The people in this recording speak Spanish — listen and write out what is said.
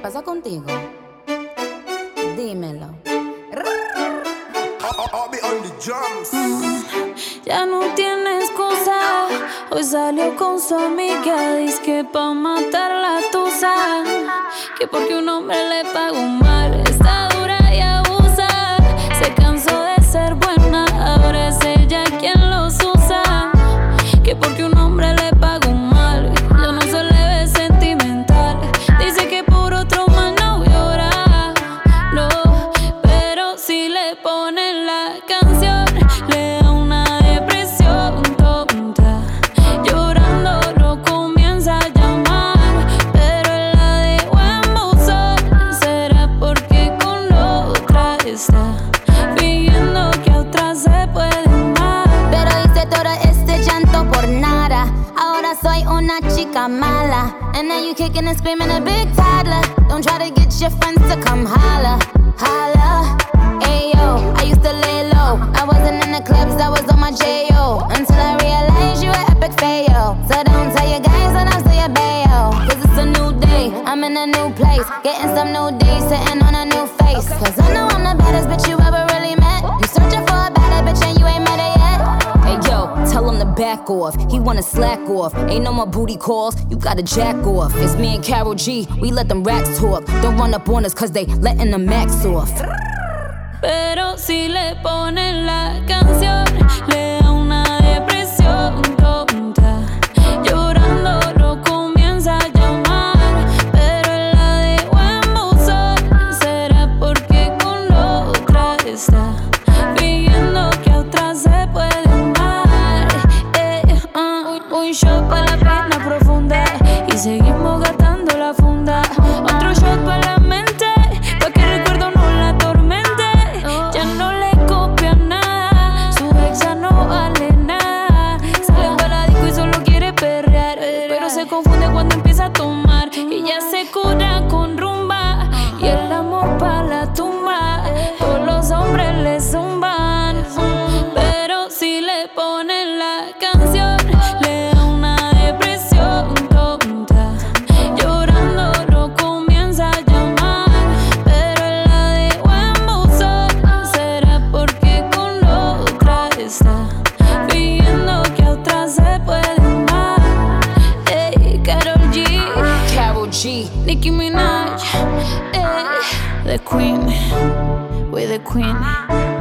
pasa contigo? Dímelo. Ya no tiene excusa. Hoy salió con su amiga. Dice que pa' matar la tusa. Que porque un hombre le pagó mal. Está dura y abusa. Se cansó de ser buena. Ahora es ella quien los usa. Que porque un hombre le pagó mal. Ya no se le ve sentimental. Dice que por otro mal no llora. No, pero si le ponen la canción, le da una depresión tonta. Llorando lo comienza a llamar, pero él la dejó en buzón. ¿Será porque con la otra está fingiendo que a otra se puede amar? Pero hice todo este llanto por nada. Ahora soy una chica mala. And now you kicking and screaming a big toddler. Don't try to get your friends to come holla, holla. Ayo, I used to lay low. I wasn't in the clubs, I was on my J.O. Until I realized you were epic fail. So don't tell your guys and I'll say your bayo. Cause it's a new day, I'm in a new place. Getting some new days, sitting on a new face. Cause I know I'm the baddest bitch you ever really met. You searching for a better bitch and you ain't met her yet. Hey yo, tell him to back off. He wanna slack off. Ain't no more booty calls, you gotta jack off. It's me and Karol G, we let them racks talk. Don't run up on us cause they letting the max off. Pero si le ponen la canción, le da una depresión tonta. Llorando lo comienza a llamar, pero él la dejó en buzón. ¿Será porque con la otra está fingiendo que a otra se puede amar? Un shot pa' la pena profunda y seguimos gastando la funda. Otro shot pa' la mente, pa' que el recuerdo no la atormente. Ya no le copia nada, su ex ya no vale nada. Sale pa' la disco y solo quiere perrear, pero se confunde cuando empieza a tomar. Y ya se cura con rumba y el amor pa' la tumba. Todos los hombres le zumban, pero si le ponen la canción, le da una depresión tonta. Llorando lo comienza a llamar, pero él la dejó en buzón. ¿Será porque con la otra está fingiendo que a otra se puede amar? Ey, Karol G, Nicki Minaj, ey, the queen, we're the queen.